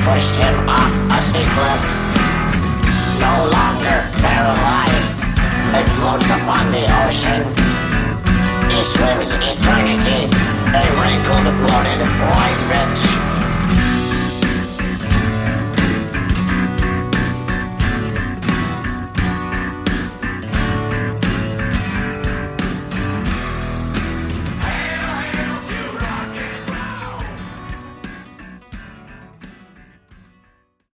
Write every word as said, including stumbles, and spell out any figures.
pushed him off a sea cliff. No longer paralyzed, he floats upon the ocean. He swims eternity, a wrinkled, bloated white bitch.